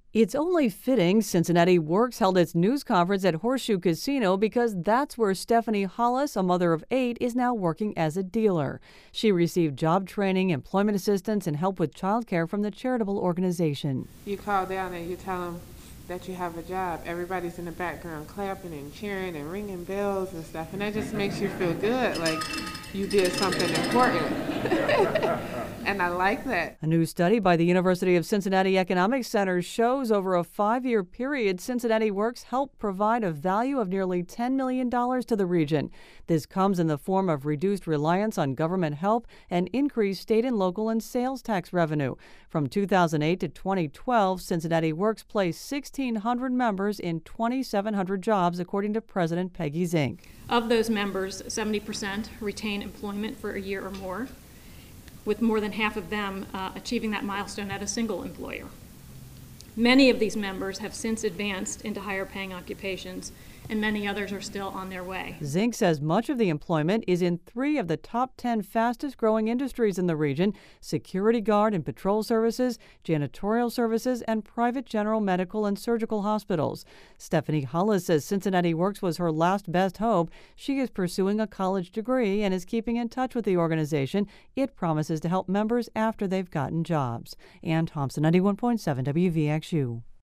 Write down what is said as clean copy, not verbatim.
It's only fitting Cincinnati Works held its news conference at Horseshoe Casino because that's where Stephanie Hollis, a mother of 8, is now working as a dealer. She received job training, employment assistance, and help with childcare from the charitable organization. You call down and you tell them that you have a job. Everybody's in the background clapping and cheering and ringing bells and stuff, and that just makes you feel good, like you did something important. And I like that. A new study by the University of Cincinnati Economics Center shows over a 5-year period, Cincinnati Works helped provide a value of nearly $10 million to the region. This comes in the form of reduced reliance on government help and increased state and local and sales tax revenue. From 2008 to 2012, Cincinnati Works placed 1,600 members in 2,700 jobs, according to President Peggy Zink. Of those members, 70% retain employment for a year or more, with more than half of them achieving that milestone at a single employer. Many of these members have since advanced into higher paying occupations, and many others are still on their way. Zink says much of the employment is in 3 of the top 10 fastest growing industries in the region: security guard and patrol services, janitorial services, and private general medical and surgical hospitals. Stephanie Hollis says Cincinnati Works was her last best hope. She is pursuing a college degree and is keeping in touch with the organization. It promises to help members after they've gotten jobs. Ann Thompson, 91.7 WVXU.